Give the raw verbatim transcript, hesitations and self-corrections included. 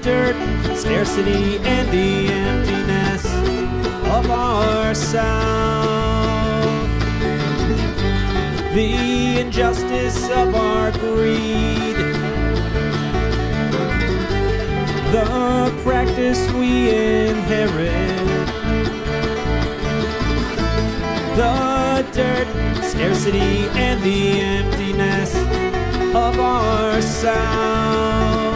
dirt, scarcity, and the emptiness of our South. The injustice of our greed, the practice we inherit, the dirt, scarcity, and the emptiness of our South.